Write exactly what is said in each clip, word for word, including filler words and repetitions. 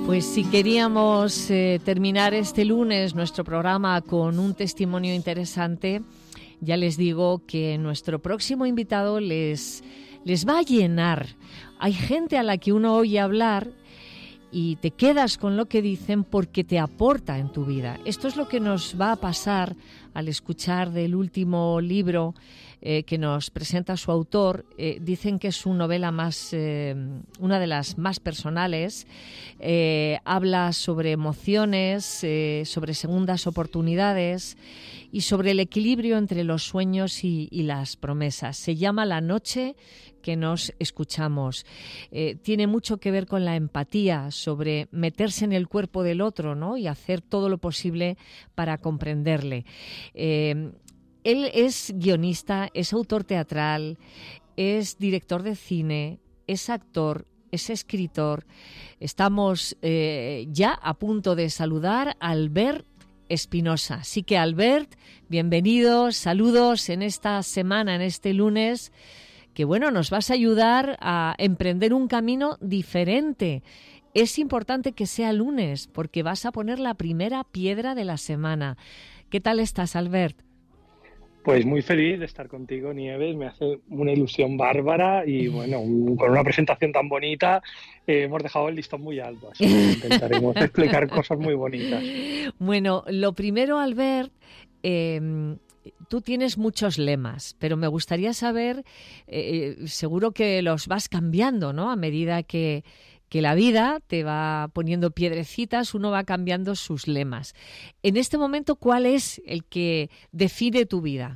Pues si queríamos eh, terminar este lunes nuestro programa con un testimonio interesante, ya les digo que nuestro próximo invitado les, les va a llenar. Hay gente a la que uno oye hablar y te quedas con lo que dicen porque te aporta en tu vida. Esto es lo que nos va a pasar al escuchar del último libro eh, que nos presenta su autor. Eh, dicen que es su novela más, eh, una de las más personales. Eh, habla sobre emociones, eh, sobre segundas oportunidades y sobre el equilibrio entre los sueños y, y las promesas. Se llama La noche que nos escuchamos. Eh, tiene mucho que ver con la empatía, sobre meterse en el cuerpo del otro, ¿no? Y hacer todo lo posible para comprenderle. Eh, él es guionista, es autor teatral, es director de cine, es actor, es escritor. Estamos eh, ya a punto de saludar a Albert Espinosa. Así que, Albert, bienvenidos, saludos en esta semana, en este lunes, que bueno, nos vas a ayudar a emprender un camino diferente. Es importante que sea lunes porque vas a poner la primera piedra de la semana. ¿Qué tal estás, Albert? Pues muy feliz de estar contigo, Nieves, me hace una ilusión bárbara y bueno, un, con una presentación tan bonita eh, hemos dejado el listón muy alto, así que intentaremos explicar cosas muy bonitas. Bueno, lo primero, Albert, eh, tú tienes muchos lemas, pero me gustaría saber, eh, seguro que los vas cambiando, ¿no? A medida que, que la vida te va poniendo piedrecitas, uno va cambiando sus lemas. En este momento, ¿cuál es el que define tu vida?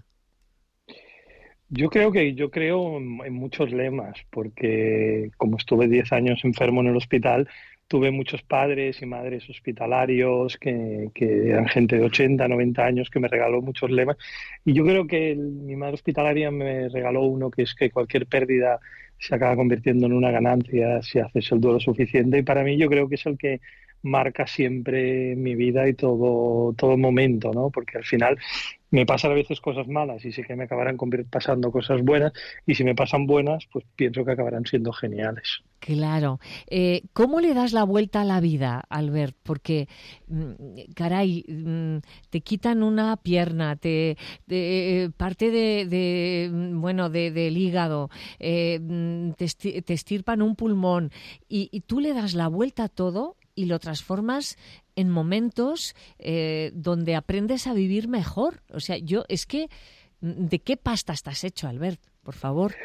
Yo creo que yo creo en, en muchos lemas, porque como estuve diez años enfermo en el hospital, tuve muchos padres y madres hospitalarios que, que eran gente de ochenta, noventa años que me regaló muchos lemas. Y yo creo que el- mi madre hospitalaria me regaló uno que es que cualquier pérdida se acaba convirtiendo en una ganancia si haces el duelo suficiente. Y para mí yo creo que es el que marca siempre mi vida y todo, todo momento, ¿no? Porque al final me pasan a veces cosas malas y sé que me acabarán convir- pasando cosas buenas, y si me pasan buenas, pues pienso que acabarán siendo geniales. Claro. Eh, ¿cómo le das la vuelta a la vida, Albert? Porque, mm, caray, mm, te quitan una pierna, te, te- eh, parte de, de, mm, bueno, de, del hígado, eh, mm, te, esti- te estirpan un pulmón y, y tú le das la vuelta a todo y lo transformas en momentos eh, donde aprendes a vivir mejor. O sea, yo es que, mm, ¿de qué pasta estás hecho, Albert? Por favor.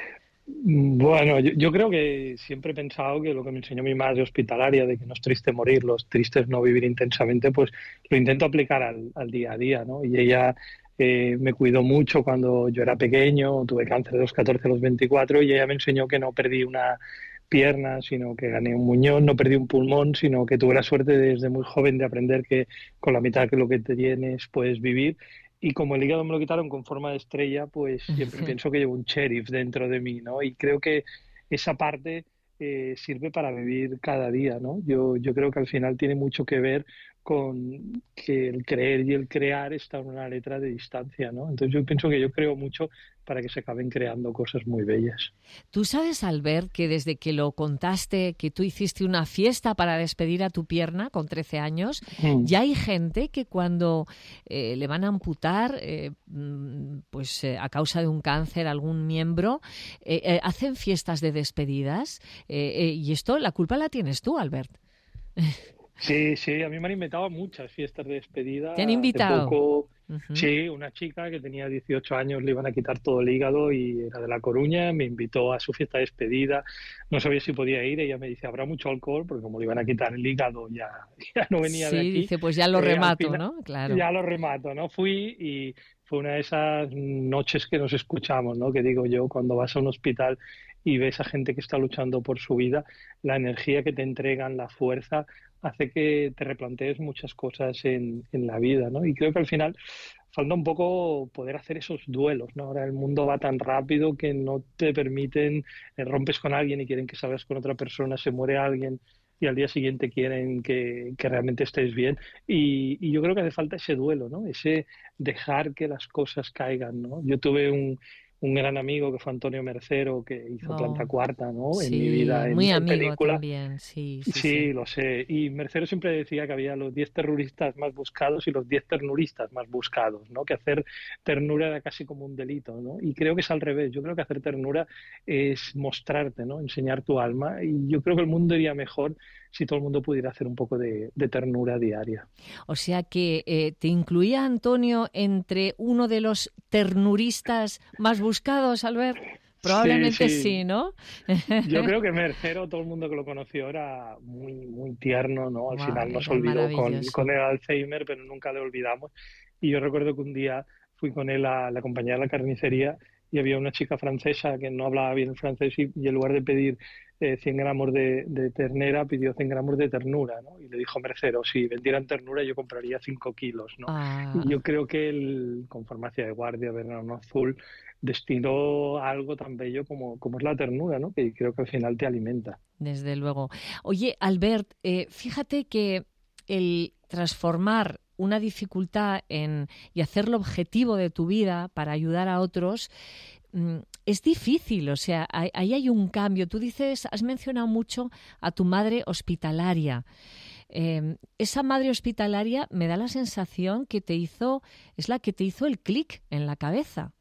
Bueno, yo, yo creo que siempre he pensado que lo que me enseñó mi madre hospitalaria, de que no es triste morir, los tristes no vivir intensamente, pues lo intento aplicar al, al día a día, ¿no? Y ella eh, me cuidó mucho cuando yo era pequeño, tuve cáncer de los catorce a los veinticuatro, y ella me enseñó que no perdí una pierna, sino que gané un muñón, no perdí un pulmón, sino que tuve la suerte desde muy joven de aprender que con la mitad de lo que te tienes puedes vivir. Y como el hígado me lo quitaron con forma de estrella, pues siempre pienso que llevo un sheriff dentro de mí, ¿no? Y creo que esa parte eh, sirve para vivir cada día, ¿no? Yo, yo creo que al final tiene mucho que ver con que el creer y el crear están a una letra de distancia, ¿no? Entonces yo pienso que yo creo mucho para que se acaben creando cosas muy bellas. Tú sabes, Albert, que desde que lo contaste, que tú hiciste una fiesta para despedir a tu pierna con trece años, Mm. ya hay gente que cuando eh, le van a amputar, eh, mm, pues eh, a causa de un cáncer, algún miembro, eh, eh, hacen fiestas de despedidas. Eh, eh, y esto, la culpa la tienes tú, Albert. Sí, sí, a mí me han invitado a muchas fiestas de ¿Te han despedida. Hace invitado? poco, Ujú. sí, una chica que tenía dieciocho años le iban a quitar todo el hígado y era de La Coruña, me invitó a su fiesta de despedida. No sabía si podía ir, ella me dice, habrá mucho alcohol, porque como le iban a quitar el hígado ya, ya no venía de Sí, aquí. dice, pues ya lo Eh, al remato, final, ¿no? Claro. ya lo remato, ¿no? Fui y fue una de esas noches que nos escuchamos, ¿no? Que digo yo, cuando vas a un hospital y ves a gente que está luchando por su vida, la energía que te entregan, la fuerza hace que te replantees muchas cosas en, en la vida, ¿no? Y creo que al final falta un poco poder hacer esos duelos, ¿no? Ahora el mundo va tan rápido que no te permiten, eh, rompes con alguien y quieren que salgas con otra persona, se muere alguien y al día siguiente quieren que, que realmente estés bien. Y, y yo creo que hace falta ese duelo, ¿no? Ese dejar que las cosas caigan, ¿no? Yo tuve un, un gran amigo que fue Antonio Mercero, que hizo Planta Oh, Cuarta, ¿no? En mi sí, vida en, muy en amigo película. también, sí, sí, Sí, sí. lo sé. Y Mercero siempre decía que había los diez terroristas más buscados y los diez ternuristas más buscados, ¿no? Que hacer ternura era casi como un delito, ¿no? Y creo que es al revés. Yo creo que hacer ternura es mostrarte, ¿no? Enseñar tu alma. Y yo creo que el mundo iría mejor si todo el mundo pudiera hacer un poco de, de ternura diaria. O sea que eh, te incluía Antonio entre uno de los ternuristas más buscados, Albert. Sí, Probablemente sí. sí, ¿no? Yo creo que Mercero, todo el mundo que lo conoció era muy, muy tierno, ¿no? Al Guau, final nos era olvidó con, con maravilloso. el Alzheimer, pero nunca le olvidamos. Y yo recuerdo que un día fui con él a la compañía de la carnicería y había una chica francesa que no hablaba bien el francés y, y en lugar de pedir eh, cien gramos de, de ternera, pidió cien gramos de ternura, ¿no? Y le dijo Mercero, si vendieran ternura yo compraría cinco kilos, ¿no? Y Ah, yo creo que él, con farmacia de guardia, Verano Azul, destinó a algo tan bello como, como es la ternura, ¿no? Que creo que al final te alimenta. desde luego. Oye, Albert, eh, fíjate que el transformar una dificultad en, y hacerlo objetivo de tu vida para ayudar a otros mm, es difícil, o sea, ahí, ahí hay un cambio. Tú dices, has mencionado mucho a tu madre hospitalaria. Eh, esa madre hospitalaria me da la sensación que te hizo, es la que te hizo el clic en la cabeza.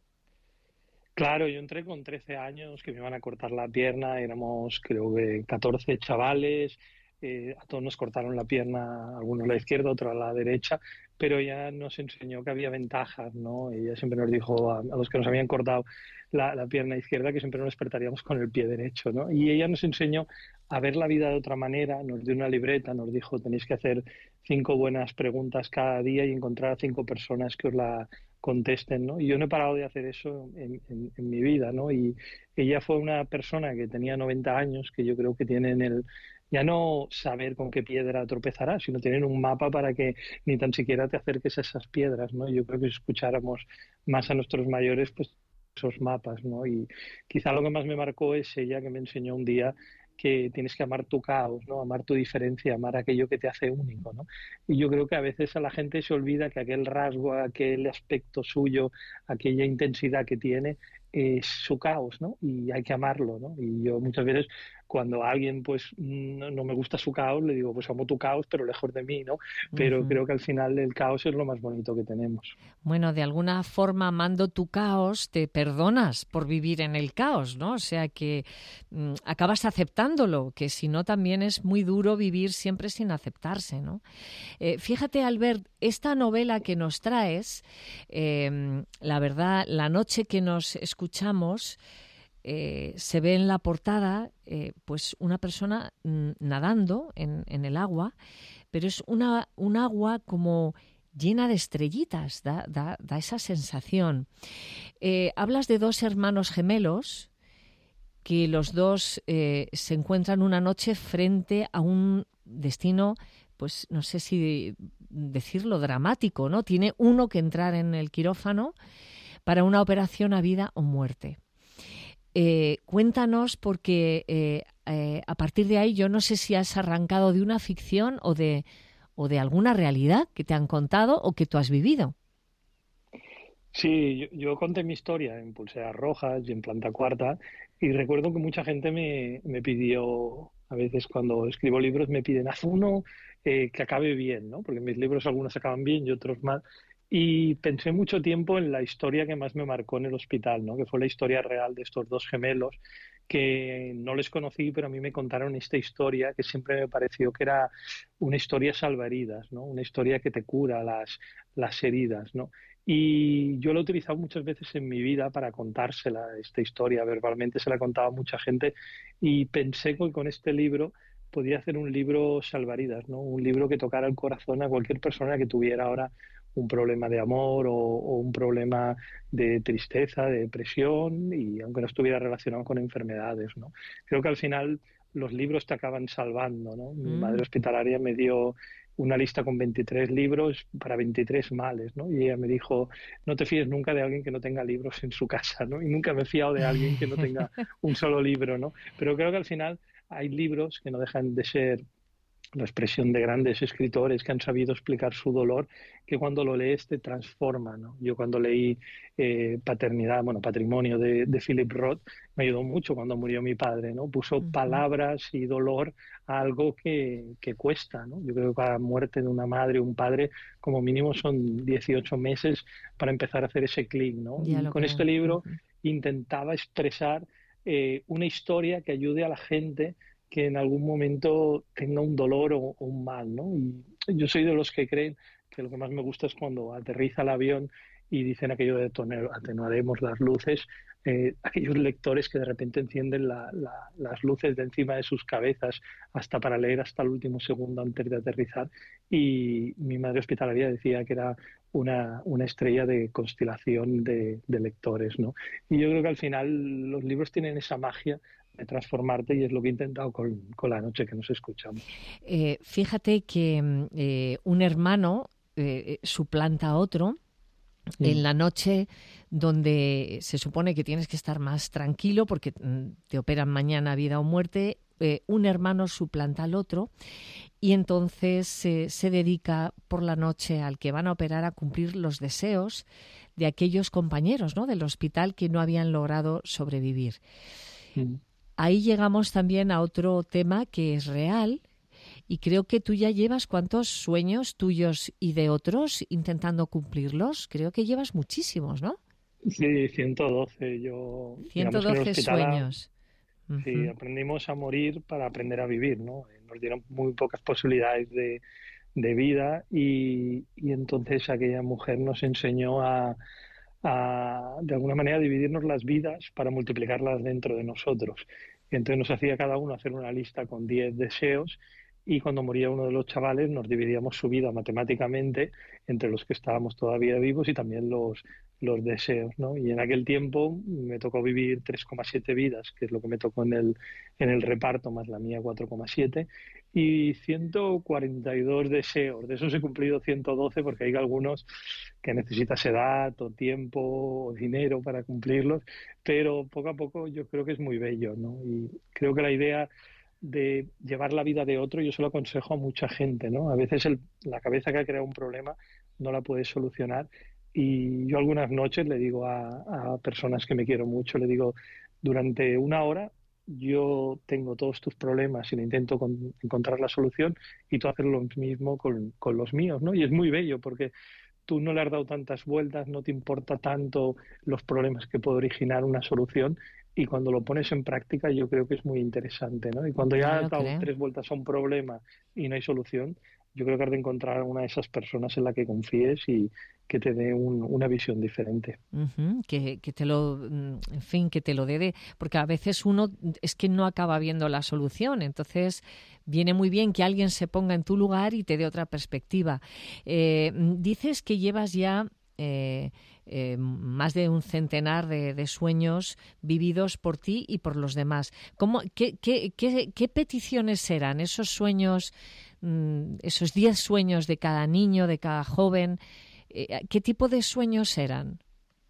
Claro, yo entré con trece años, que me iban a cortar la pierna, éramos creo que catorce chavales, eh, a todos nos cortaron la pierna, algunos la izquierda, otros la derecha, pero ella nos enseñó que había ventajas, ¿no? Ella siempre nos dijo a, a los que nos habían cortado la, la pierna izquierda que siempre nos despertaríamos con el pie derecho, ¿no? Y ella nos enseñó a ver la vida de otra manera, nos dio una libreta, nos dijo tenéis que hacer cinco buenas preguntas cada día y encontrar a cinco personas que os la contesten, ¿no? Y yo no he parado de hacer eso en, en, en mi vida, ¿no? Y ella fue una persona que tenía noventa años, que yo creo que tienen el, ya no saber con qué piedra tropezarás, sino tienen un mapa para que ni tan siquiera te acerques a esas piedras, ¿no? Yo creo que si escucháramos más a nuestros mayores, pues esos mapas, ¿no? Y quizá lo que más me marcó es ella que me enseñó un día que tienes que amar tu caos, ¿no? Amar tu diferencia, amar aquello que te hace único, ¿no? Y yo creo que a veces a la gente se olvida que aquel rasgo, aquel aspecto suyo, aquella intensidad que tiene es su caos, ¿no? Y hay que amarlo, ¿no? Y yo muchas veces cuando a alguien pues no, no me gusta su caos, le digo, pues amo tu caos, pero lejos de mí, ¿no? Pero Ujú. creo que al final el caos es lo más bonito que tenemos. Bueno, de alguna forma, amando tu caos, te perdonas por vivir en el caos, ¿no? O sea que mm, acabas aceptándolo, que si no también es muy duro vivir siempre sin aceptarse, ¿no? Eh, fíjate, Albert, esta novela que nos traes, eh, la verdad, la noche que nos escuchamos, eh, se ve en la portada eh, pues una persona mm, nadando en, en el agua, pero es una, un agua como llena de estrellitas, da, da, da esa sensación. Eh, hablas de dos hermanos gemelos que los dos eh, se encuentran una noche frente a un destino, pues no sé si decirlo dramático, ¿no? Tiene uno que entrar en el quirófano para una operación a vida o muerte. Eh, cuéntanos porque eh, eh, a partir de ahí yo no sé si has arrancado de una ficción o de, o de alguna realidad que te han contado o que tú has vivido. Sí, yo, yo conté mi historia en Pulseras Rojas y en Planta Cuarta y recuerdo que mucha gente me, me pidió, a veces cuando escribo libros me piden, haz uno eh, que acabe bien, ¿no? Porque mis libros algunos acaban bien y otros mal. Y pensé mucho tiempo en la historia que más me marcó en el hospital, ¿no? Que fue la historia real de estos dos gemelos que no les conocí, pero a mí me contaron esta historia que siempre me pareció que era una historia salvavidas, ¿no? Una historia que te cura las, las heridas, ¿no? Y yo lo he utilizado muchas veces en mi vida para contársela, esta historia verbalmente, se la contaba a mucha gente y pensé que con este libro podía hacer un libro salvavidas, ¿no? Un libro que tocara el corazón a cualquier persona que tuviera ahora un problema de amor o, o un problema de tristeza, de depresión y aunque no estuviera relacionado con enfermedades, ¿no? Creo que al final los libros te acaban salvando, ¿no? Mi madre Mm. hospitalaria me dio una lista con veintitrés libros para veintitrés males, ¿no? Y ella me dijo, no te fíes nunca de alguien que no tenga libros en su casa, ¿no? Y nunca me he fiado de alguien que no tenga un solo libro, ¿no? Pero creo que al final hay libros que no dejan de ser la expresión de grandes escritores que han sabido explicar su dolor, que cuando lo lees te transforma, ¿no? Yo cuando leí eh, Paternidad, bueno, Patrimonio de, de Philip Roth, me ayudó mucho cuando murió mi padre, ¿no? Puso Ujú. palabras y dolor a algo que, que cuesta, ¿no? Yo creo que cada muerte de una madre o un padre, como mínimo son dieciocho meses para empezar a hacer ese clic, ¿no? Ya Y lo con este creo. libro Ujú. intentaba expresar eh, una historia que ayude a la gente que en algún momento tenga un dolor o, o un mal, ¿no? Y yo soy de los que creen que lo que más me gusta es cuando aterriza el avión y dicen aquello de atenuaremos las luces, eh, aquellos lectores que de repente encienden la, la, las luces de encima de sus cabezas hasta para leer hasta el último segundo antes de aterrizar. Y mi madre hospitalaria decía que era una, una estrella de constelación de, de lectores, ¿no? Y yo creo que al final los libros tienen esa magia de transformarte y es lo que he intentado con, con La noche que nos escuchamos. Eh, fíjate que mm, eh, un hermano eh, suplanta a otro en Mm, la noche donde se supone que tienes que estar más tranquilo porque mm, te operan mañana vida o muerte. Eh, un hermano suplanta al otro y entonces eh, se dedica por la noche al que van a operar a cumplir los deseos de aquellos compañeros, ¿no?, del hospital que no habían logrado sobrevivir. mm. Ahí llegamos también a otro tema que es real y creo que tú ya llevas cuántos sueños tuyos y de otros intentando cumplirlos. Creo que llevas muchísimos, ¿no? Sí, ciento doce. Yo, ciento digamos que en el doce hospital a- sueños. sí, Ujú. aprendimos a morir para aprender a vivir, ¿no? Eh, Nos dieron muy pocas posibilidades de, de vida y, y entonces aquella mujer nos enseñó a, a, de alguna manera, dividirnos las vidas para multiplicarlas dentro de nosotros. Y entonces nos hacía cada uno hacer una lista con diez deseos y cuando moría uno de los chavales nos dividíamos su vida matemáticamente entre los que estábamos todavía vivos y también los, los deseos, ¿no? Y en aquel tiempo me tocó vivir tres coma siete vidas, que es lo que me tocó en el, en el reparto, más la mía cuatro coma siete, y ciento cuarenta y dos deseos. De esos he cumplido ciento doce porque hay algunos que necesitas edad o tiempo o dinero para cumplirlos, pero poco a poco yo creo que es muy bello, ¿no? Y creo que la idea de llevar la vida de otro, yo se lo aconsejo a mucha gente, ¿no? A veces el- la cabeza que ha creado un problema no la puede solucionar y yo algunas noches le digo a, a personas que me quiero mucho, le digo, durante una hora yo tengo todos tus problemas y le intento con- encontrar la solución y tú haces lo mismo con, con los míos, ¿no? Y es muy bello porque tú no le has dado tantas vueltas, no te importa tanto los problemas que puede originar una solución y cuando lo pones en práctica yo creo que es muy interesante, ¿no? Y cuando Ya ya has lo dado creo. tres vueltas a un problema y no hay solución, yo creo que has de encontrar una de esas personas en la que confíes y que te dé un- una visión diferente. Ujú, que, que te lo, mm, en fin, que te lo dé de, porque a veces uno es que no acaba viendo la solución, entonces viene muy bien que alguien se ponga en tu lugar y te dé otra perspectiva. Eh, mm, dices que llevas ya eh, eh, más de un centenar de, de sueños vividos por ti y por los demás. ¿Cómo, qué, qué, qué, qué peticiones serán esos sueños, mm, esos diez sueños de cada niño, de cada joven? Eh, ¿Qué tipo de sueños eran?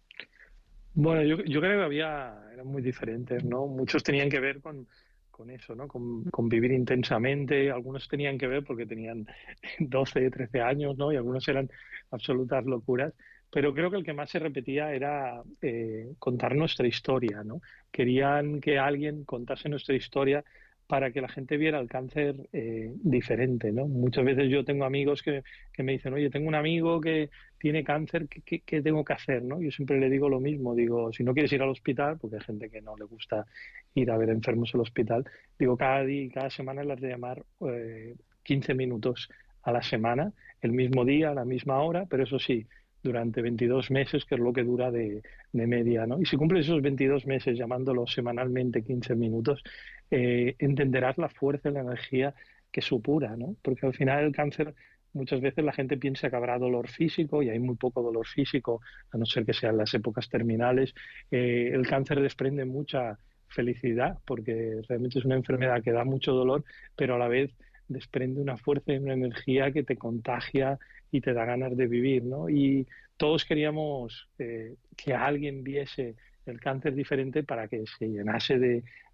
Bueno, yo, yo creo que había, eran muy diferentes, ¿no? Muchos tenían que ver con, con eso, ¿no? Con, con vivir intensamente, algunos tenían que ver porque tenían doce, trece años, ¿no? Y algunos eran absolutas locuras, pero creo que el que más se repetía era eh, contar nuestra historia, ¿no? Querían que alguien contase nuestra historia para que la gente viera el cáncer eh, diferente, ¿no? Muchas veces yo tengo amigos que, que me dicen, oye, tengo un amigo que tiene cáncer, ¿qué, qué, qué tengo que hacer? ¿No? Yo siempre le digo lo mismo, digo, si no quieres ir al hospital, porque hay gente que no le gusta ir a ver enfermos al hospital, digo, cada día, cada semana le has de llamar eh, quince minutos a la semana, el mismo día, a la misma hora, pero eso sí, durante veintidós meses, que es lo que dura de, de media, ¿no? Y si cumples esos veintidós meses llamándolo semanalmente quince minutos, eh, entenderás la fuerza y la energía que supura, ¿no? Porque al final el cáncer muchas veces la gente piensa que habrá dolor físico y hay muy poco dolor físico, a no ser que sean las épocas terminales. Eh, el cáncer desprende mucha felicidad porque realmente es una enfermedad que da mucho dolor, pero a la vez desprende una fuerza y una energía que te contagia y te da ganas de vivir, ¿no? Y todos queríamos eh, que alguien viese el cáncer diferente para que se llenase de,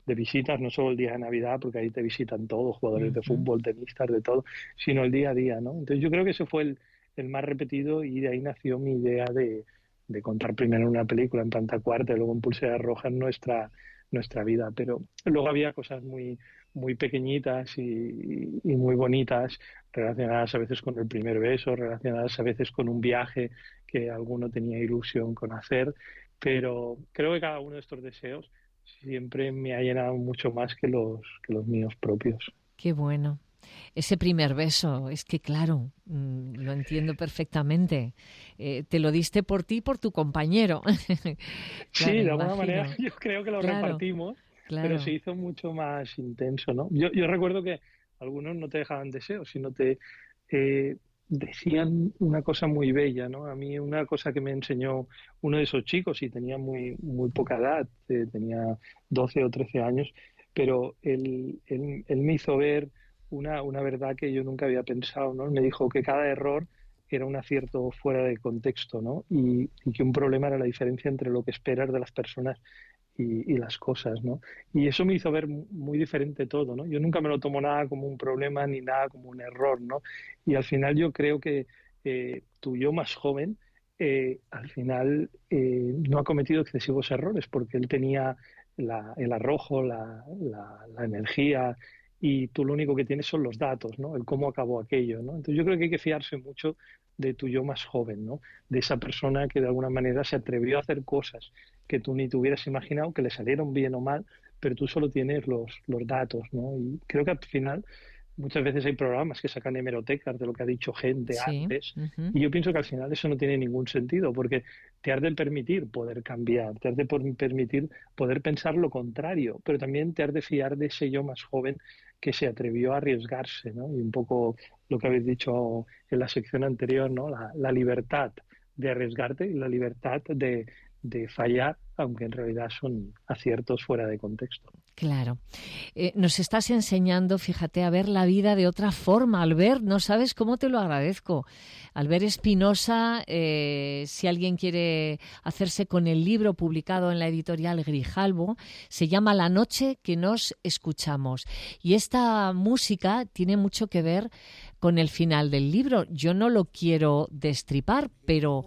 de visitas, no solo el día de Navidad, porque ahí te visitan todos, jugadores de fútbol, tenistas, de todo, sino el día a día, ¿no? Entonces yo creo que ese fue el, el más repetido y de ahí nació mi idea de, de contar primero una película en Planta Cuarta y luego en Pulseras Rojas nuestra, nuestra vida. Pero luego había cosas muy, muy pequeñitas y, y muy bonitas, relacionadas a veces con el primer beso, relacionadas a veces con un viaje que alguno tenía ilusión con hacer, pero creo que cada uno de estos deseos siempre me ha llenado mucho más que los, que los míos propios. Qué bueno. Ese primer beso, es que claro, mmm, lo entiendo perfectamente. Eh, te lo diste por ti y por tu compañero. Claro, sí, de alguna imagino. manera yo creo que lo claro, repartimos, claro. pero se hizo mucho más intenso, ¿no? Yo, yo recuerdo que algunos no te dejaban deseos, sino te eh, decían una cosa muy bella, ¿no? A mí una cosa que me enseñó uno de esos chicos, y tenía muy, muy poca edad, eh, tenía doce o trece años, pero él, él, él me hizo ver una, una verdad que yo nunca había pensado, ¿no? Él me dijo que cada error era un acierto fuera de contexto, ¿no? Y, y que un problema era la diferencia entre lo que esperas de las personas y, y las cosas, ¿no? Y eso me hizo ver muy diferente todo, ¿no? Yo nunca me lo tomo nada como un problema ni nada como un error, ¿no? Y al final yo creo que eh, tu yo más joven eh, al final eh, no ha cometido excesivos errores porque él tenía la, el arrojo, la, la, la energía, y tú lo único que tienes son los datos, ¿no? El cómo acabó aquello, ¿no? Entonces yo creo que hay que fiarse mucho de tu yo más joven, ¿no? De esa persona que de alguna manera se atrevió a hacer cosas que tú ni te hubieras imaginado, que le salieron bien o mal, pero tú solo tienes los, los datos, ¿no? Y creo que al final muchas veces hay programas que sacan hemerotecas de lo que ha dicho gente sí. antes, uh-huh. y yo pienso que al final eso no tiene ningún sentido, porque te has de permitir poder cambiar, te has de permitir poder pensar lo contrario, pero también te has de fiar de ese yo más joven que se atrevió a arriesgarse, ¿no? Y un poco lo que habéis dicho en la sección anterior, ¿no? La, la libertad de arriesgarte y la libertad de, de fallar, aunque en realidad son aciertos fuera de contexto. Claro. Eh, nos estás enseñando, fíjate, a ver la vida de otra forma. Albert, no sabes cómo te lo agradezco. Albert Espinosa, eh, si alguien quiere hacerse con el libro publicado en la editorial Grijalbo, se llama La noche que nos escuchamos. Y esta música tiene mucho que ver con el final del libro. Yo no lo quiero destripar, pero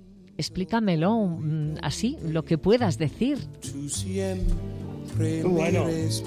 explícamelo así, lo que puedas decir. Bueno, es,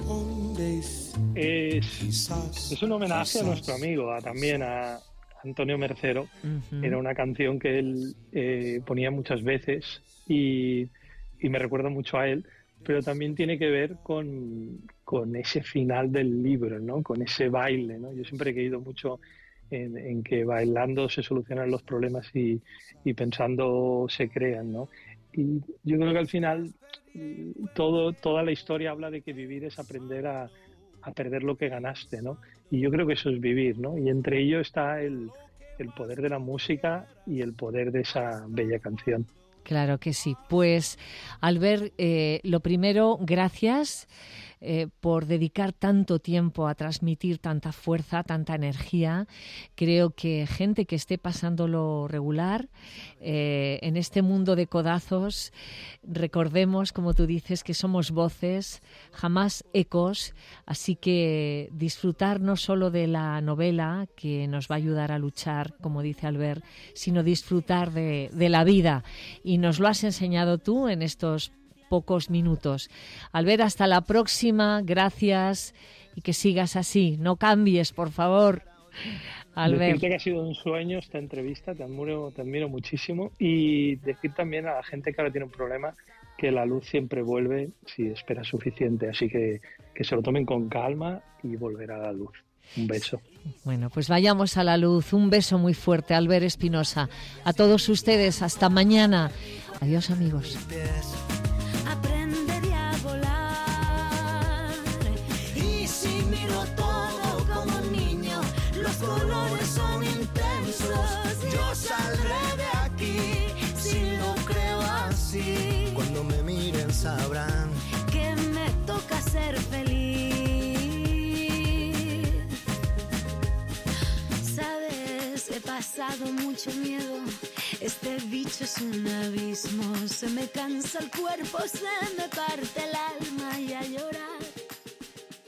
es un homenaje a nuestro amigo, a, también a Antonio Mercero. Uh-huh. Era una canción que él eh, ponía muchas veces y, y me recuerda mucho a él, pero también tiene que ver con, con ese final del libro, ¿no? Con ese baile, ¿no? Yo siempre he creído mucho en, en que bailando se solucionan los problemas y, y pensando se crean, ¿no? Y yo creo que al final todo, toda la historia habla de que vivir es aprender a, a perder lo que ganaste, ¿no? Y yo creo que eso es vivir, ¿no? Y entre ello está el, el poder de la música y el poder de esa bella canción. Claro que sí. Pues, Albert, eh, lo primero, gracias eh, por dedicar tanto tiempo a transmitir tanta fuerza, tanta energía. Creo que gente que esté pasándolo regular eh, en este mundo de codazos, recordemos, como tú dices, que somos voces, jamás ecos, así que disfrutar no solo de la novela, que nos va a ayudar a luchar, como dice Albert, sino disfrutar de, de la vida. Y nos lo has enseñado tú en estos pocos minutos. Albert, hasta la próxima, gracias y que sigas así, no cambies, por favor. Albert. Decirte que ha sido un sueño esta entrevista, te admiro, te admiro muchísimo, y decir también a la gente que ahora tiene un problema que la luz siempre vuelve si espera suficiente, así que que se lo tomen con calma y volverá a la luz. Un beso. Bueno, pues vayamos a la luz. Un beso muy fuerte, Albert Espinosa. A todos ustedes, hasta mañana. Adiós, amigos. Aprenderé a volar. Y si miro todo como un niño, los colores son intensos. Yo saldré de aquí si lo creo así. Cuando me miren sabrán que me toca ser feliz. He pasado mucho miedo, este bicho es un abismo, se me cansa el cuerpo, se me parte el alma y a llorar